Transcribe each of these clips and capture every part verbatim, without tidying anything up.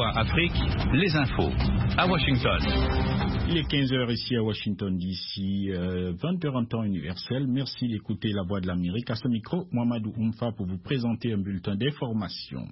A Afrique, les infos. À Washington. Il est quinze heures ici à Washington D C, euh, vingt heures en temps universel. Merci d'écouter La Voix de l'Amérique. À ce micro, Mohamedou Oumfa pour vous présenter un bulletin d'information.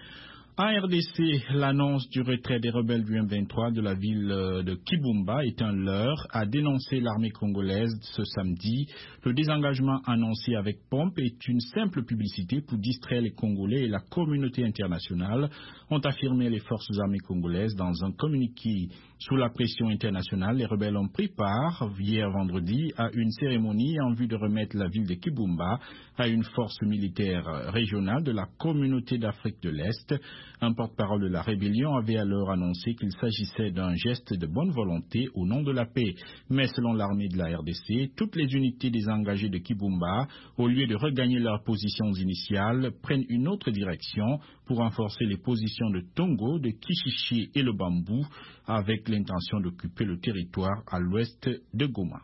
En R D C, l'annonce du retrait des rebelles du M vingt-trois de la ville de Kibumba est un leurre, a dénoncé l'armée congolaise ce samedi. Le désengagement annoncé avec pompe est une simple publicité pour distraire les Congolais et la communauté internationale, ont affirmé les forces armées congolaises dans un communiqué. Sous la pression internationale, les rebelles ont pris part, hier vendredi, à une cérémonie en vue de remettre la ville de Kibumba à une force militaire régionale de la communauté d'Afrique de l'Est. Un porte-parole de la rébellion avait alors annoncé qu'il s'agissait d'un geste de bonne volonté au nom de la paix. Mais selon l'armée de la R D C, toutes les unités désengagées de Kibumba, au lieu de regagner leurs positions initiales, prennent une autre direction pour renforcer les positions de Tongo, de Kishishi et le Bambou, avec l'intention d'occuper le territoire à l'ouest de Goma.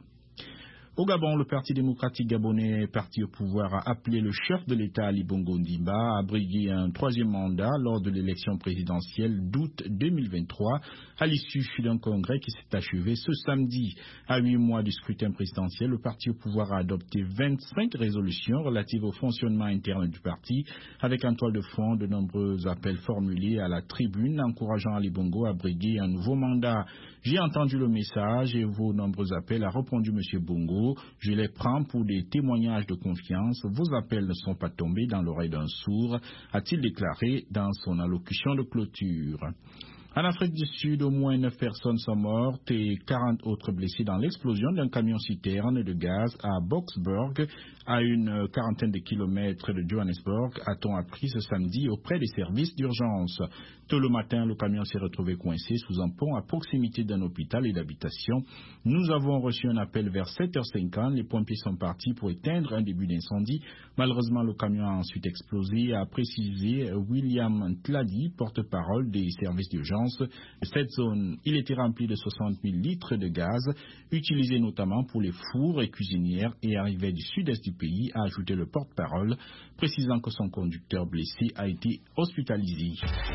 Au Gabon, le Parti démocratique gabonais, parti au pouvoir, a appelé le chef de l'État Ali Bongo Ondimba à briguer un troisième mandat lors de l'élection présidentielle d'août deux mille vingt-trois, à l'issue d'un congrès qui s'est achevé ce samedi. À huit mois du scrutin présidentiel, le parti au pouvoir a adopté vingt-cinq résolutions relatives au fonctionnement interne du parti, avec en toile de fond de nombreux appels formulés à la tribune encourageant Ali Bongo à briguer un nouveau mandat. J'ai entendu le message et vos nombreux appels, a répondu M. Bongo. Je les prends pour des témoignages de confiance. Vos appels ne sont pas tombés dans l'oreille d'un sourd, a-t-il déclaré dans son allocution de clôture. En Afrique du Sud, au moins neuf personnes sont mortes et quarante autres blessées dans l'explosion d'un camion-citerne de gaz à Boksburg, à une quarantaine de kilomètres de Johannesburg, a-t-on appris ce samedi auprès des services d'urgence. Tôt le matin, le camion s'est retrouvé coincé sous un pont à proximité d'un hôpital et d'habitation. Nous avons reçu un appel vers sept heures cinquante. Les pompiers sont partis pour éteindre un début d'incendie. Malheureusement, le camion a ensuite explosé, a précisé William Tladi, porte-parole des services d'urgence. Cette zone, il était rempli de soixante mille litres de gaz, utilisé notamment pour les fours et cuisinières, et arrivait du sud-est du pays, a ajouté le porte-parole, précisant que son conducteur blessé a été hospitalisé.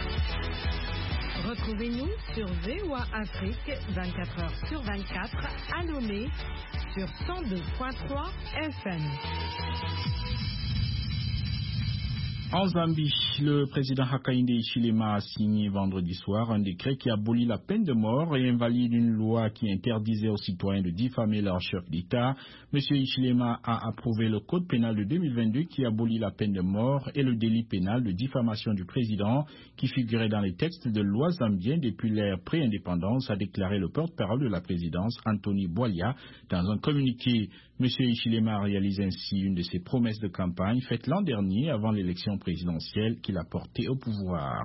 Retrouvez-nous sur V O A Afrique vingt-quatre heures sur vingt-quatre à Lomé sur cent deux virgule trois F M. En Zambie, le président Hakainde Hichilema a signé vendredi soir un décret qui abolit la peine de mort et invalide une loi qui interdisait aux citoyens de diffamer leur chef d'État. M. Hichilema a approuvé le code pénal de deux mille vingt-deux qui abolit la peine de mort et le délit pénal de diffamation du président qui figurait dans les textes de loi zambiens depuis l'ère pré-indépendance, a déclaré le porte-parole de la présidence, Anthony Boilia, dans un communiqué. M. Hichilema a réalisé ainsi une de ses promesses de campagne faites l'an dernier avant l'élection présidentielle qu'il a portée au pouvoir.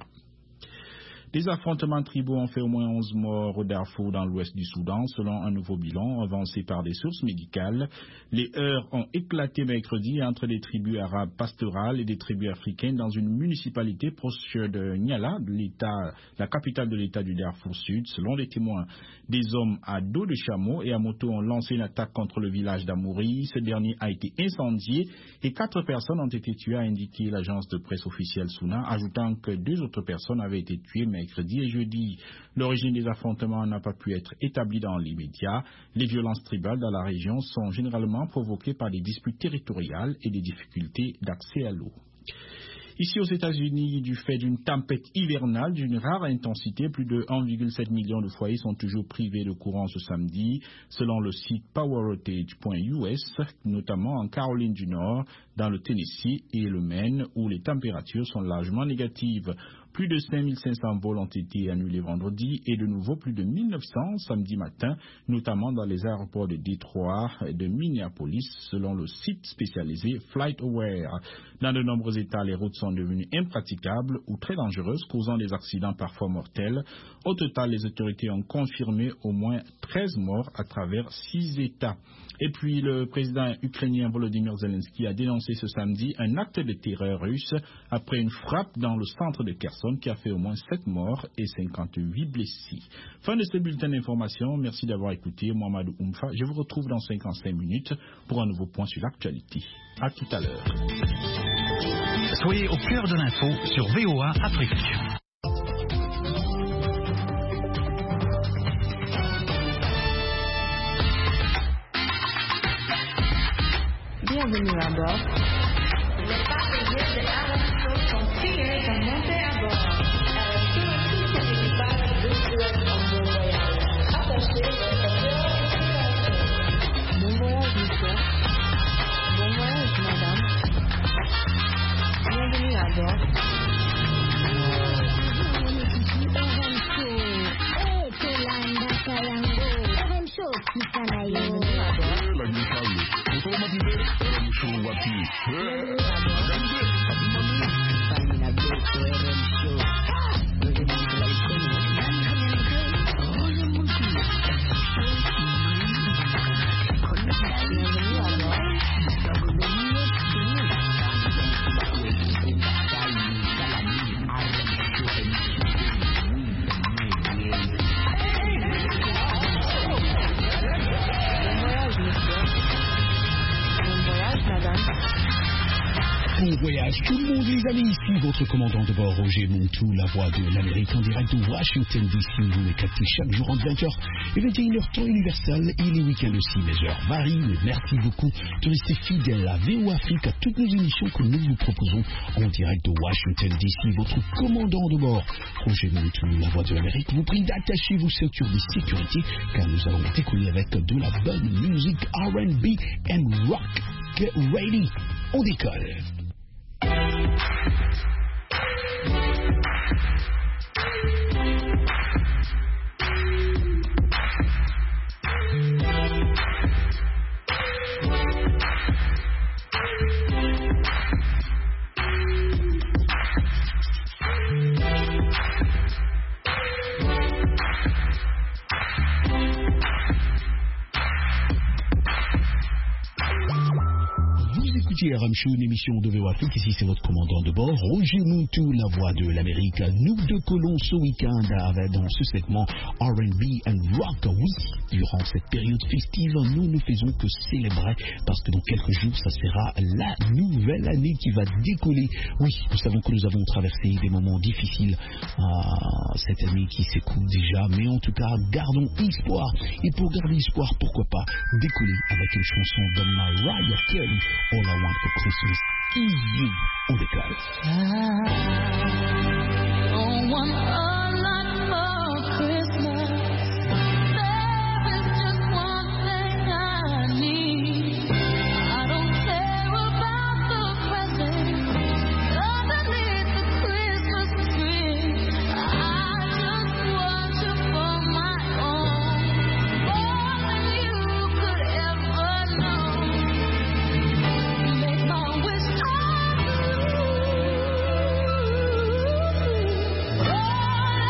Des affrontements tribaux ont fait au moins onze morts au Darfour dans l'ouest du Soudan, selon un nouveau bilan avancé par des sources médicales. Les heurts ont éclaté mercredi entre des tribus arabes pastorales et des tribus africaines dans une municipalité proche de Niala, de l'État, la capitale de l'État du Darfour Sud, selon les témoins. Des hommes à dos de chameau et à moto ont lancé une attaque contre le village d'Amouri. Ce dernier a été incendié et quatre personnes ont été tuées, a indiqué l'agence de presse officielle Suna, ajoutant que deux autres personnes avaient été tuées mercredi et jeudi. L'origine des affrontements n'a pas pu être établie dans l'immédiat. Les violences tribales dans la région sont généralement provoquées par des disputes territoriales et des difficultés d'accès à l'eau. Ici aux États-Unis, du fait d'une tempête hivernale d'une rare intensité, plus de un virgule sept million de foyers sont toujours privés de courant ce samedi, selon le site poweroutage point U S, notamment en Caroline du Nord, dans le Tennessee et le Maine, où les températures sont largement négatives. Plus de cinq mille cinq cents vols ont été annulés vendredi et de nouveau plus de mille neuf cents samedi matin, notamment dans les aéroports de Détroit et de Minneapolis, selon le site spécialisé FlightAware. Dans de nombreux États, les routes sont devenues impraticables ou très dangereuses, causant des accidents parfois mortels. Au total, les autorités ont confirmé au moins treize morts à travers six États. Et puis, le président ukrainien Volodymyr Zelensky a dénoncé ce samedi un acte de terreur russe après une frappe dans le centre de Kherson qui a fait au moins sept morts et cinquante-huit blessés. Fin de ce bulletin d'information. Merci d'avoir écouté Mohamedou Oumfa. Je vous retrouve dans cinquante-cinq minutes pour un nouveau point sur l'actualité. À tout à l'heure. Soyez au cœur de l'info sur V O A Afrique. Bon voyage tout le monde les amis, ici votre commandant de bord Roger Montou, la voix de l'Amérique en direct de Washington D C. Vous me captez chaque jour entre vingt heures et vingt et une heures temps universel et les week-ends aussi. Les heures varient, mais merci beaucoup de rester fidèle à V O Afrique, à toutes nos émissions que nous vous proposons en direct de Washington D C. Votre commandant de bord Roger Montou, la voix de l'Amérique, vous prie d'attacher vos ceintures de sécurité car nous allons décoller avec de la bonne musique R and B and rock. Get ready, on décolle. R M Show, une émission de V O Afrique. Ici, c'est votre commandant de bord, Roger Montou, la voix de l'Amérique. Nous décollons ce week-end avec, dans ce segment R and B and rock. Oui, durant cette période festive, nous ne faisons que célébrer parce que dans quelques jours, ça sera la nouvelle année qui va décoller. Oui, nous savons que nous avons traversé des moments difficiles euh, cette année qui s'écoule déjà, mais en tout cas, gardons espoir. Et pour garder espoir, pourquoi pas décoller avec une chanson de Mariah Carey, All I Want for Christmas is You. On décolle. I don't want a lot for Christmas. There is just one thing I need. I don't care about the presents underneath the Christmas tree. I just want you for my own, more than you could ever know. Make my wish come true.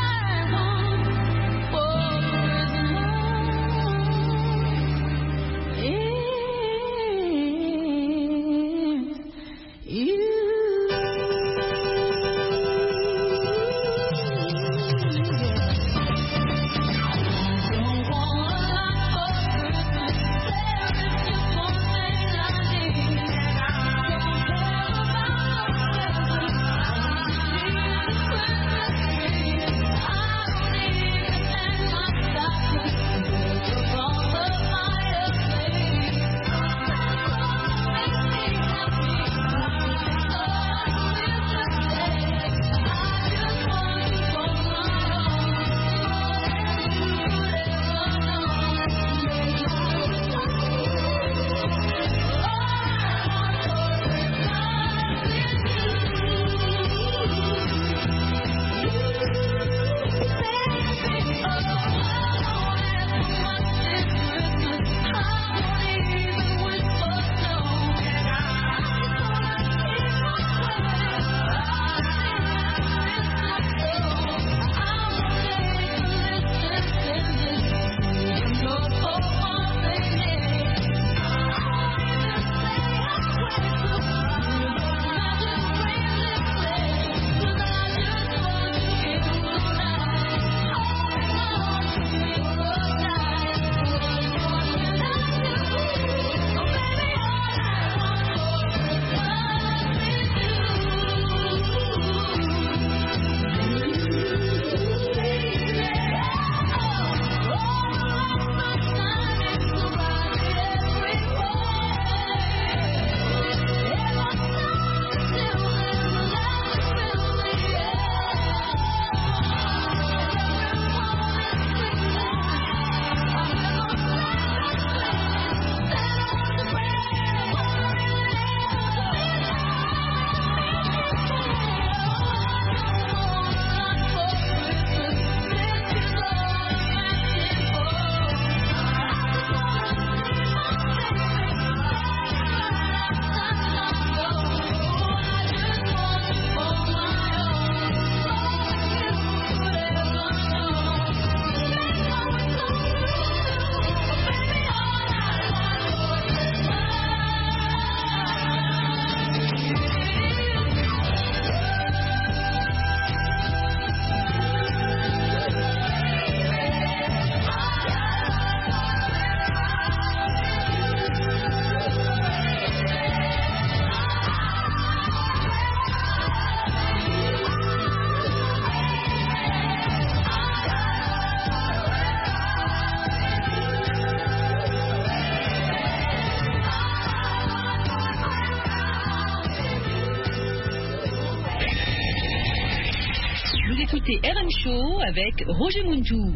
écoutez R M Show avec Roger Muntou.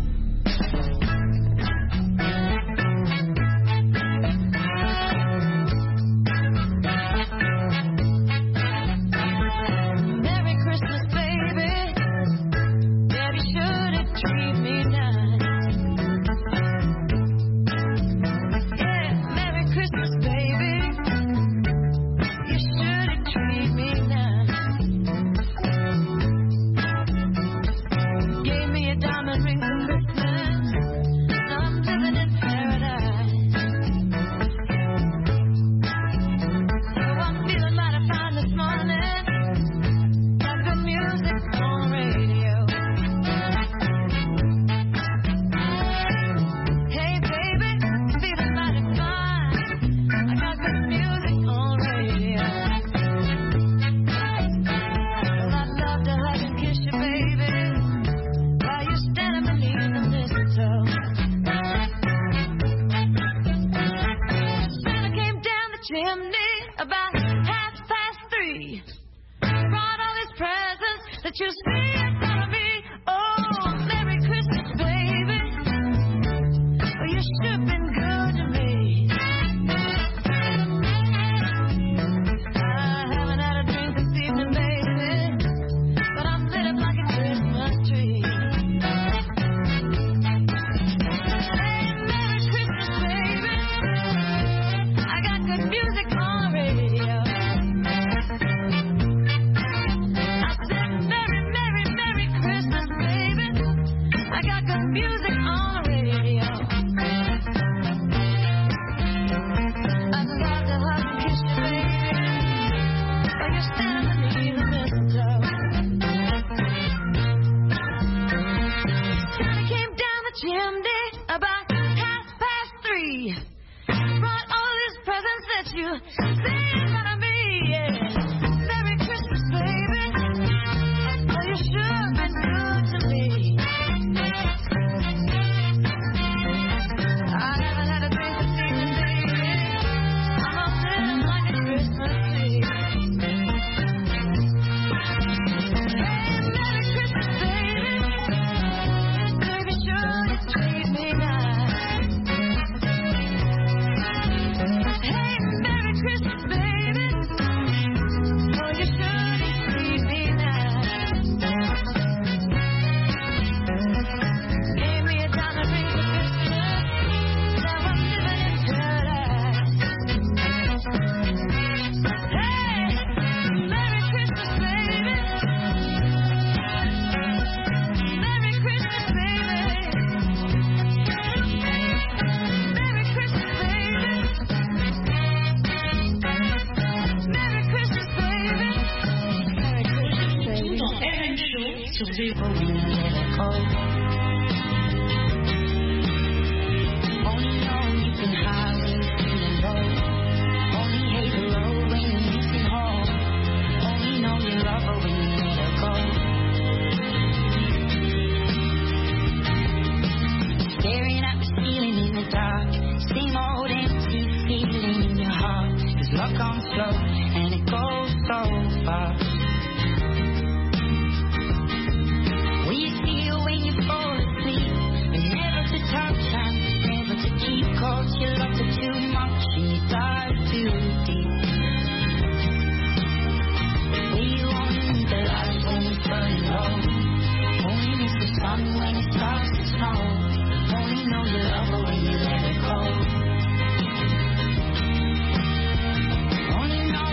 Only know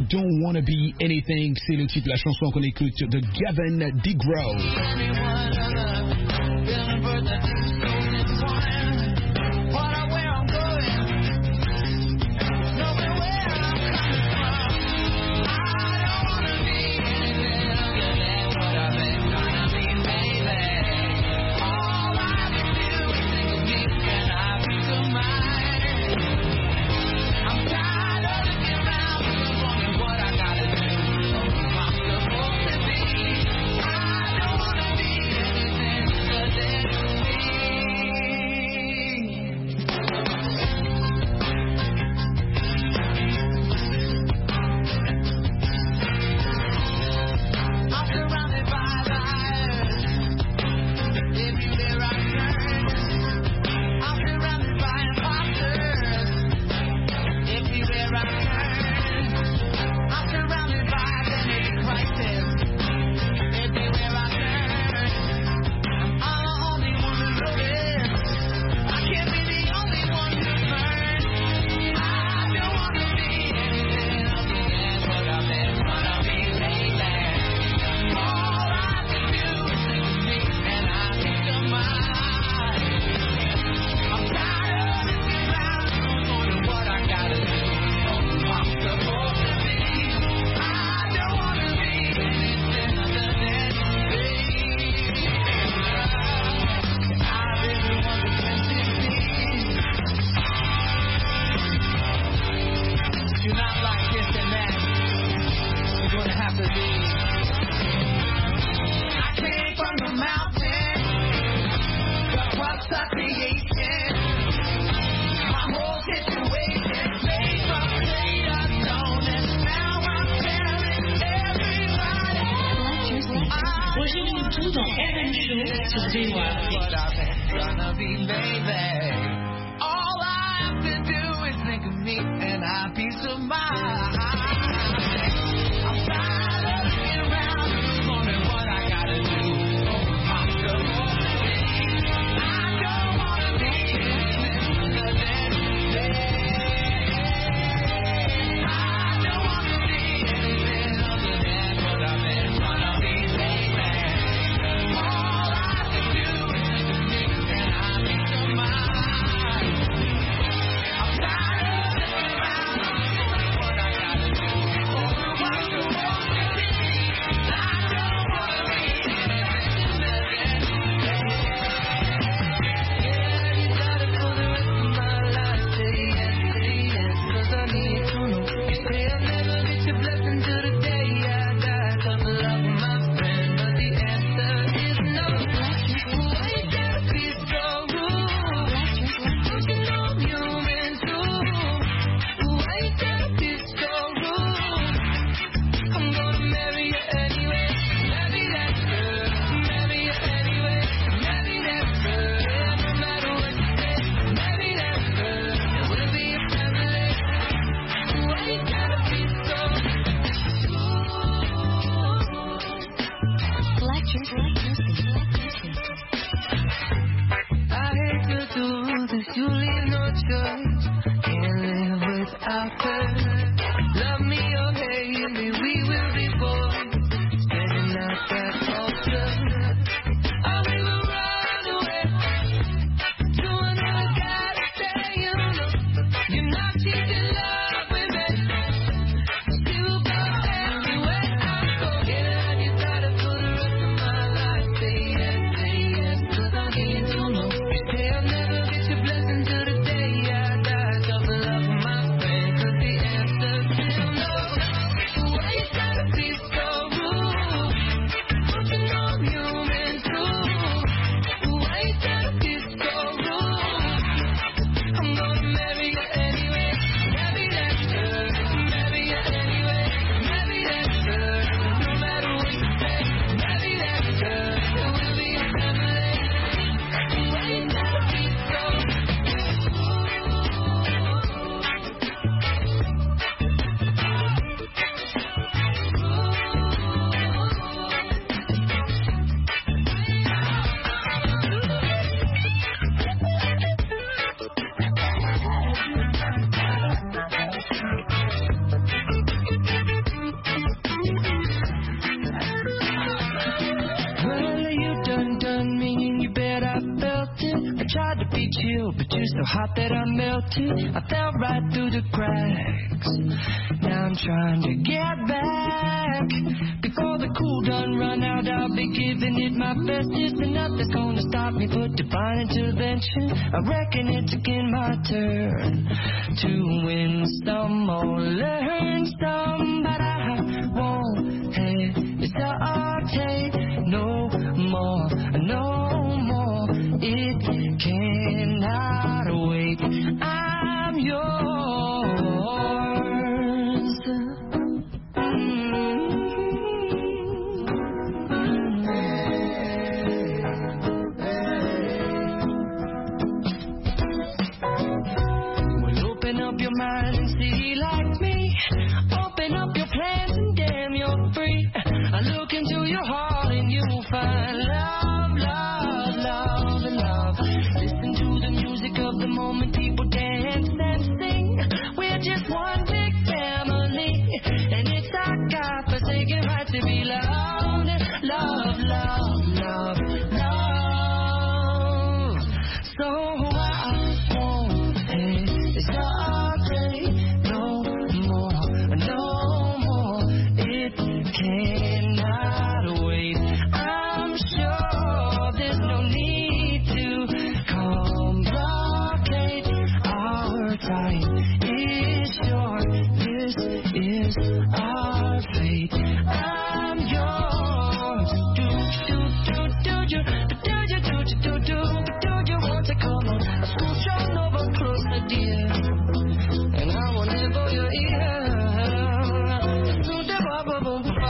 Don't Wanna Be Anything, c'est le titre de la chanson qu'on écoute de Gavin DeGraw. Rejoignez-nous dans R M Show sur V O A so hot that I melted. I fell right through the cracks. Now I'm trying to get back. Before the cool done run out, I'll be giving it my best. It's nothing's gonna stop me but divine intervention. I reckon it's again my turn to win some or learn some, but I won't hesitate no more, no more. It cannot wait. I'm yours. Well, open up your mind and see like me. Open up your plans and damn, you're free. I look into your heart and you will find love, love, love, and love. Listen to the music of the moment, people dance and sing. We're just one big family, and it's our God-forsaken right to be loved. Love, love, love, love. So I won't hesitate no more, no more. It cannot wait. I'm sure there's no need to complicate. Our time is short. This is our fate. I'm yours. Do do do do you do you do you do do do you want to come on? Scooch on over closer, dear, and I will nibble your ear. Do the bubble boom boom.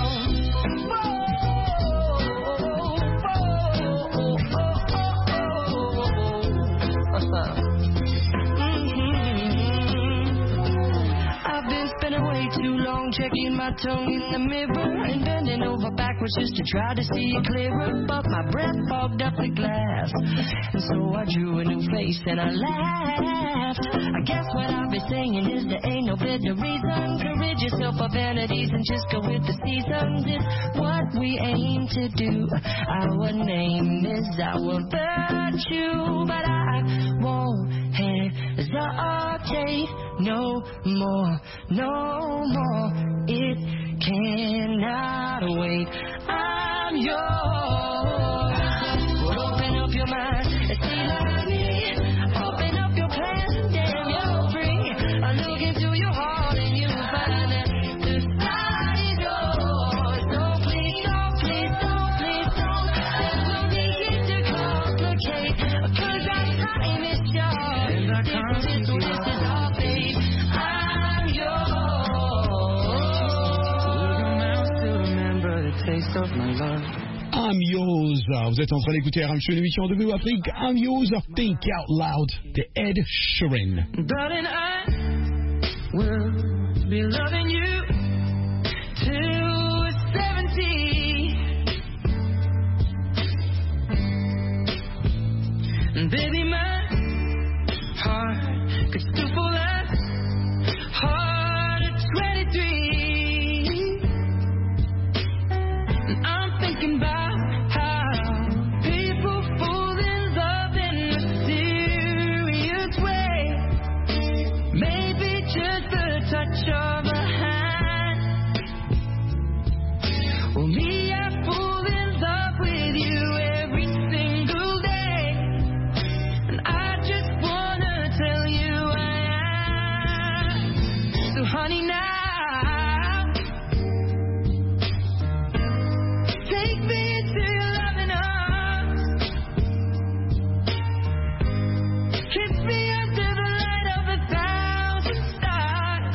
I've been spending way too long checking my tongue in the mirror and bending over backwards just to try to see it clearer, but my breath fogged up the glass, and so I drew a new face and I laughed. I guess what I've been saying is there ain't no better reason to rid yourself of vanities and just go with the seasons. It's what we aim to do. Our name is our virtue, but I won't hesitate no more, no more. It cannot wait. I'm yours. Well, open up your mind and see like me. Open up your plans and damn, you're free. I look into your heart and you'll find that the sky is yours. So please, don't, please, don't, please, don't. There's no need to complicate, 'cause our time is short. This is, this is our fate. I'm yours. To remember the taste of my love. I'm yours. Vous êtes en train d'écouter R M Show, une émission de V O Afrique. I'm yours. Think out loud. The Ed Sheeran. Darling, I will be loving you till seventy. And baby, my heart could still fall as hard at twenty-three. And I'm thinking about how people fall in love in a serious way. Maybe just a touch of a hand. Well, me, I fall in love with you every single day. And I just wanna tell you I am. So honey, now take me into your loving arms. Kiss me under the light of a thousand stars.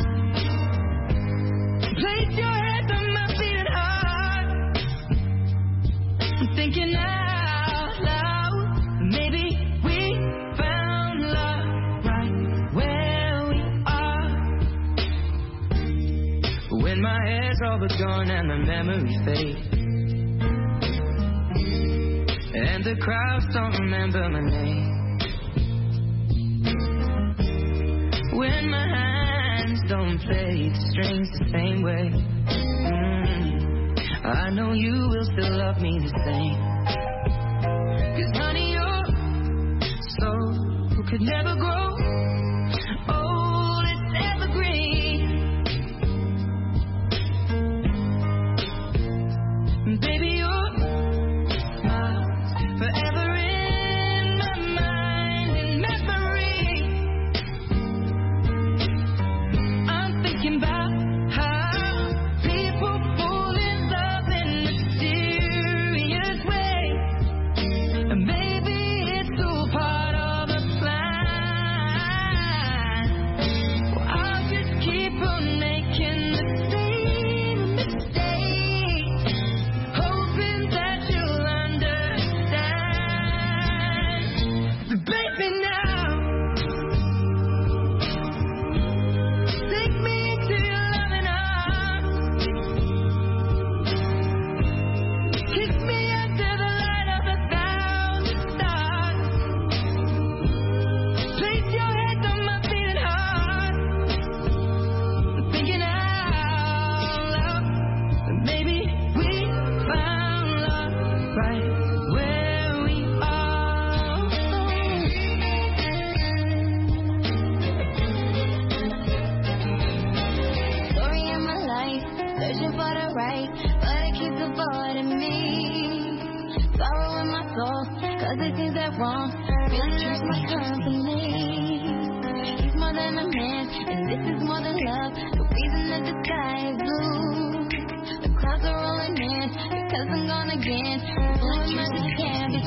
Place your head on my beating heart. I'm thinking out loud. Maybe we found love right where we are. When my hair's all but gone and the memories fade, and the crowds don't remember my name. When my hands don't play the strings the same way, mm, I know you will still love me the same. 'Cause honey, you're so could never grow old, it's evergreen. Baby, you're my forever in my mind and memory. I'm thinking about how people fall in love in mysterious ways. And maybe it's all part of a plan. Well, I'll just keep on making the same mistakes, hoping that you'll understand. But baby, now take me into your loving arms. Kiss me under the light of a thousand stars. Place your head on my beating heart. Thinking out loud, maybe we found love right where we are. Story of my life, searching for the right, but it keeps avoiding me. Sorrow in my soul, cause it seems that wrong really loves my company. He's more than a man, and this is more than love. The reason that the sky is blue, the clouds are rolling in, because I'm gone again. Blue and mercy can't be